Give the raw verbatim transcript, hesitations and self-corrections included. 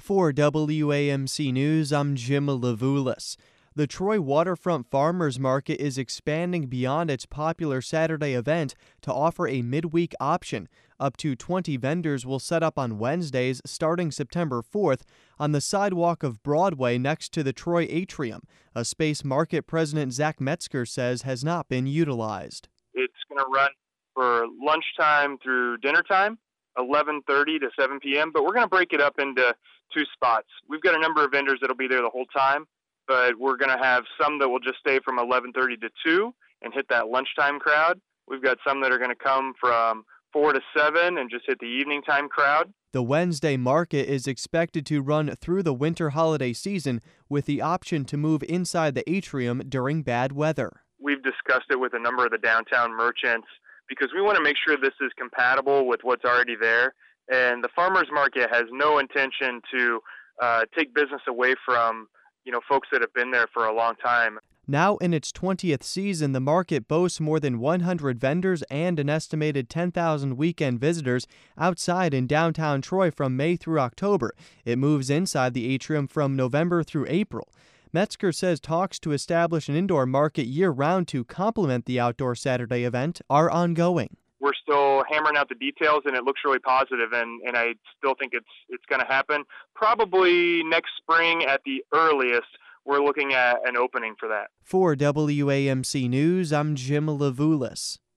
For W A M C News, I'm Jim Levulis. The Troy Waterfront Farmers Market is expanding beyond its popular Saturday event to offer a midweek option. Up to twenty vendors will set up on Wednesdays starting September fourth on the sidewalk of Broadway next to the Troy Atrium, a space Market President Zach Metzger says has not been utilized. It's going to run for lunchtime through dinner time, eleven thirty to seven p.m., but we're going to break it up into two spots. We've got a number of vendors that'll be there the whole time, but we're going to have some that will just stay from eleven thirty to two and hit that lunchtime crowd. We've got some that are going to come from four to seven and just hit the evening time crowd. The Wednesday market is expected to run through the winter holiday season with the option to move inside the atrium during bad weather. We've discussed it with a number of the downtown merchants because we want to make sure this is compatible with what's already there. And the farmers market has no intention to uh, take business away from, you know, folks that have been there for a long time. Now in its twentieth season, the market boasts more than one hundred vendors and an estimated ten thousand weekend visitors outside in downtown Troy from May through October. It moves inside the atrium from November through April. Metzger says talks to establish an indoor market year-round to complement the outdoor Saturday event are ongoing. We're still hammering out the details, and it looks really positive, and, and I still think it's it's going to happen. Probably next spring at the earliest, we're looking at an opening for that. For W A M C News, I'm Jim Levulis.